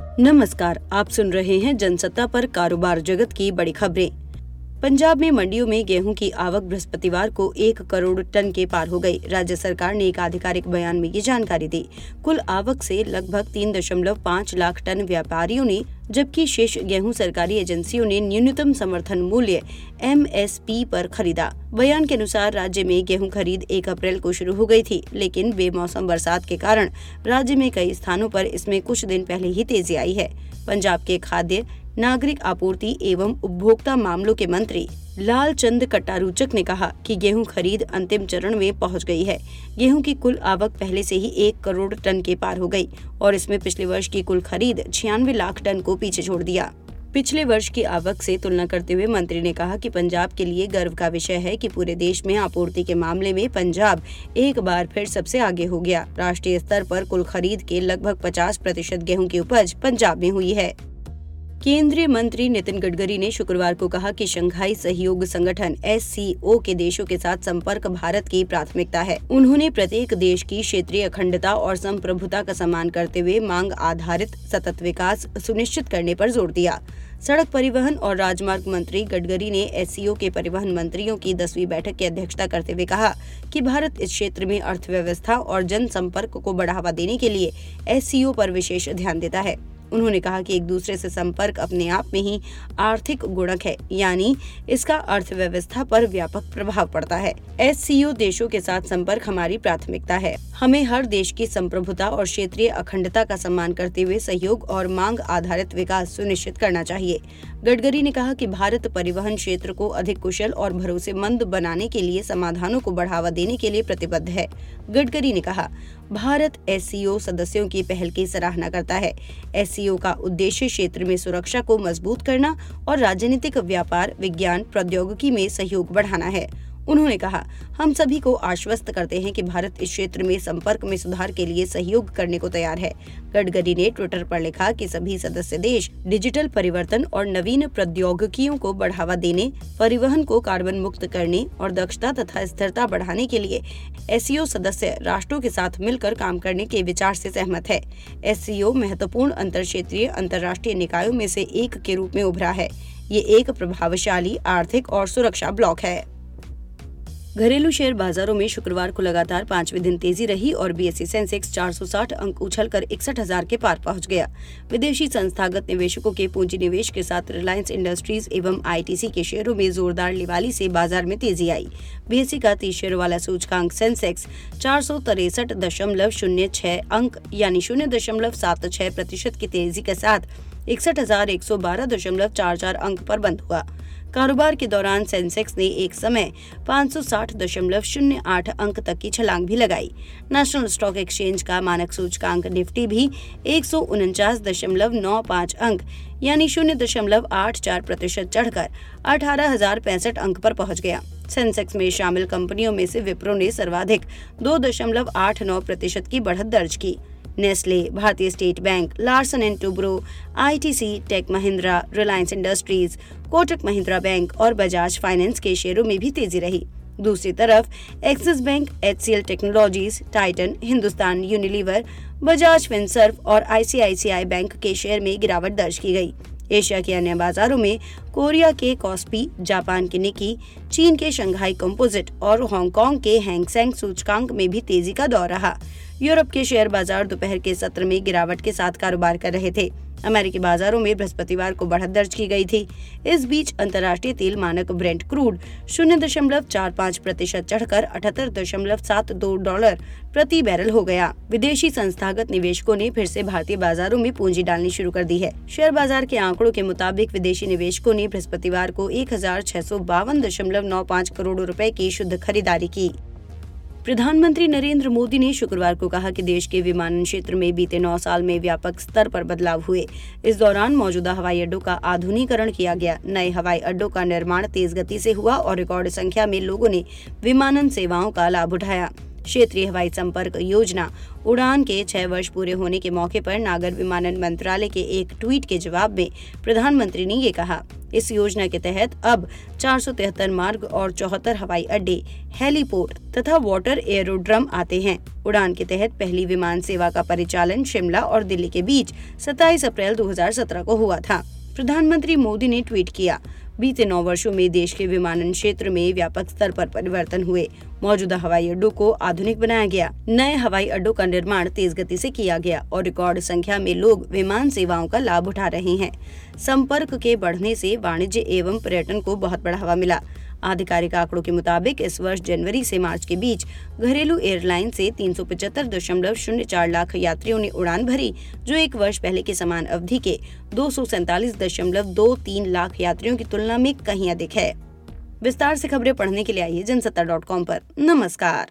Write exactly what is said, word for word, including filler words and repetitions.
नमस्कार, आप सुन रहे हैं जनसत्ता पर कारोबार जगत की बड़ी खबरें। पंजाब में मंडियों में गेहूं की आवक बृहस्पतिवार को एक करोड़ टन के पार हो गई। राज्य सरकार ने एक आधिकारिक बयान में ये जानकारी दी। कुल आवक से लगभग तीन दशमलव पाँच लाख टन व्यापारियों ने, जबकि शेष गेहूं सरकारी एजेंसियों ने न्यूनतम समर्थन मूल्य एम एस पी पर खरीदा। बयान के अनुसार राज्य में गेहूं खरीद एक अप्रैल को शुरू हो गई थी, लेकिन बेमौसम बरसात के कारण राज्य में कई स्थानों पर इसमें कुछ दिन पहले ही तेजी आई है। पंजाब के खाद्य, नागरिक आपूर्ति एवं उपभोक्ता मामलों के मंत्री लालचंद कटारूचक ने कहा कि गेहूं खरीद अंतिम चरण में पहुंच गई है। गेहूं की कुल आवक पहले से ही एक करोड़ टन के पार हो गई और इसमें पिछले वर्ष की कुल खरीद छियानवे लाख टन को पीछे छोड़ दिया। पिछले वर्ष की आवक से तुलना करते हुए मंत्री ने कहा कि पंजाब के लिए गर्व का विषय है कि पूरे देश में आपूर्ति के मामले में पंजाब एक बार फिर सबसे आगे हो गया। राष्ट्रीय स्तर पर कुल खरीद के लगभग पचास प्रतिशत गेहूं की उपज पंजाब में हुई है। केंद्रीय मंत्री नितिन गडकरी ने शुक्रवार को कहा कि शंघाई सहयोग संगठन एस सी ओ के देशों के साथ संपर्क भारत की प्राथमिकता है। उन्होंने प्रत्येक देश की क्षेत्रीय अखंडता और संप्रभुता का सम्मान करते हुए मांग आधारित सतत विकास सुनिश्चित करने पर जोर दिया। सड़क परिवहन और राजमार्ग मंत्री गडकरी ने एस सी ओ के परिवहन मंत्रियों की दसवीं बैठक की अध्यक्षता करते हुए कहा कि भारत इस क्षेत्र में अर्थव्यवस्था और जनसंपर्क को बढ़ावा देने के लिए एस सी ओ पर विशेष ध्यान देता है। उन्होंने कहा कि एक दूसरे से संपर्क अपने आप में ही आर्थिक गुणक है, यानी इसका अर्थव्यवस्था पर व्यापक प्रभाव पड़ता है। एस सी ओ देशों के साथ संपर्क हमारी प्राथमिकता है। हमें हर देश की संप्रभुता और क्षेत्रीय अखंडता का सम्मान करते हुए सहयोग और मांग आधारित विकास सुनिश्चित करना चाहिए। गडकरी ने कहा कि भारत परिवहन क्षेत्र को अधिक कुशल और भरोसेमंद बनाने के लिए समाधानों को बढ़ावा देने के लिए प्रतिबद्ध है। गडकरी ने कहा, भारत एस सी ओ सदस्यों की पहल की सराहना करता है। एस सी ओ का उद्देश्य क्षेत्र में सुरक्षा को मजबूत करना और राजनीतिक, व्यापार, विज्ञान, प्रौद्योगिकी में सहयोग बढ़ाना है। उन्होंने कहा, हम सभी को आश्वस्त करते हैं कि भारत इस क्षेत्र में संपर्क में सुधार के लिए सहयोग करने को तैयार है। गडकरी ने ट्विटर पर लिखा कि सभी सदस्य देश डिजिटल परिवर्तन और नवीन प्रौद्योगिकियों को बढ़ावा देने, परिवहन को कार्बन मुक्त करने और दक्षता तथा स्थिरता बढ़ाने के लिए एस सी ओ सदस्य राष्ट्रों के साथ मिलकर काम करने के विचार से सहमत है। एस सी ओ महत्वपूर्ण अंतर क्षेत्रीय अंतर्राष्ट्रीय निकायों में से एक के रूप में उभरा है। ये एक प्रभावशाली आर्थिक और सुरक्षा ब्लॉक है। घरेलू शेयर बाजारों में शुक्रवार को लगातार पांचवें दिन तेजी रही और बी एस ई सेंसेक्स चार सौ साठ अंक उछलकर इकसठ हजार के पार पहुंच गया। विदेशी संस्थागत निवेशकों के पूंजी निवेश के साथ रिलायंस इंडस्ट्रीज एवं आई टी सी के शेयरों में जोरदार लिवाली से बाजार में तेजी आई। बी एस ई का तीस शेयर वाला सूचकांक सेंसेक्स चार सौ तिरसठ दशमलव शून्य छह अंक यानी शून्य दशमलव सात छह प्रतिशत की तेजी के साथ इकसठ हजार एक सौ बारह दशमलव चार चार अंक पर बंद हुआ। कारोबार के दौरान सेंसेक्स ने एक समय पाँच सौ साठ दशमलव शून्य आठ अंक तक की छलांग भी लगाई। नेशनल स्टॉक एक्सचेंज का मानक सूचकांक निफ्टी भी एक सौ उनचास दशमलव नौ पाँच अंक यानी शून्य दशमलव आठ चार प्रतिशत चढ़कर अठारह हजार पैंसठ अंक पर पहुंच गया। सेंसेक्स में शामिल कंपनियों में से विप्रो ने सर्वाधिक दो दशमलव आठ नौ प्रतिशत की बढ़त दर्ज की। नेस्ले, भारतीय state bank, Larsen and Toubro, I T C, tech Mahindra, Reliance industries, Kotak Mahindra bank और बजाज फाइनेंस के शेयरों में भी तेजी रही। दूसरी तरफ Axis bank, H C L technologies, Titan, Hindustan Unilever, Bajaj Finserv और I C I C I bank के शेयर में गिरावट दर्ज की गई। एशिया के अन्य बाजारों में कोरिया के कॉस्पी, जापान के निकी, चीन के शंघाई कंपोजिट और हांगकांग के हैंगसेंग सूचकांक में भी तेजी का दौर रहा। यूरोप के शेयर बाजार दोपहर के सत्र में गिरावट के साथ कारोबार कर रहे थे। अमेरिकी बाजारों में बृहस्पतिवार को बढ़त दर्ज की गई थी। इस बीच अंतर्राष्ट्रीय तेल मानक ब्रेंट क्रूड शून्य दशमलव चार पाँच प्रतिशत चढ़कर अठहत्तर दशमलव सात दो डॉलर प्रति बैरल हो गया। विदेशी संस्थागत निवेशकों ने फिर से भारतीय बाजारों में पूंजी डालनी शुरू कर दी है। शेयर बाजार के आंकड़ों के मुताबिक विदेशी निवेशकों ने बृहस्पतिवार को एक हजार छह सौ बावन दशमलव नौ पाँच करोड़ रुपए की शुद्ध खरीदारी की। प्रधानमंत्री नरेंद्र मोदी ने शुक्रवार को कहा कि देश के विमानन क्षेत्र में बीते नौ साल में व्यापक स्तर पर बदलाव हुए। इस दौरान मौजूदा हवाई अड्डों का आधुनिकीकरण किया गया। नए हवाई अड्डों का निर्माण तेज गति से हुआ और रिकॉर्ड संख्या में लोगों ने विमानन सेवाओं का लाभ उठाया। क्षेत्रीय हवाई संपर्क योजना उड़ान के छह वर्ष पूरे होने के मौके पर नागर विमानन मंत्रालय के एक ट्वीट के जवाब में प्रधानमंत्री ने ये कहा। इस योजना के तहत अब चार सौ तिहत्तर मार्ग और चौहत्तर हवाई अड्डे, हेलीपोर्ट तथा वाटर एयरोड्रम आते हैं। उड़ान के तहत पहली विमान सेवा का परिचालन शिमला और दिल्ली के बीच सत्ताईस अप्रैल दो हज़ार सत्रह को हुआ था। प्रधानमंत्री मोदी ने ट्वीट किया, बीते नौ वर्षों में देश के विमानन क्षेत्र में व्यापक स्तर पर परिवर्तन हुए। मौजूदा हवाई अड्डों को आधुनिक बनाया गया, नए हवाई अड्डों का निर्माण तेज गति से किया गया और रिकॉर्ड संख्या में लोग विमान सेवाओं का लाभ उठा रहे हैं। संपर्क के बढ़ने से वाणिज्य एवं पर्यटन को बहुत बढ़ावा मिला। आधिकारिक आंकड़ों के मुताबिक इस वर्ष जनवरी से मार्च के बीच घरेलू एयरलाइन से तीन सौ पचहत्तर दशमलव शून्य चार लाख यात्रियों ने उड़ान भरी, जो एक वर्ष पहले के समान अवधि के दो सौ सैंतालीस दशमलव दो तीन लाख यात्रियों की तुलना में कहीं अधिक है। विस्तार से खबरें पढ़ने के लिए आइए जनसत्ता डॉट कॉम पर। नमस्कार।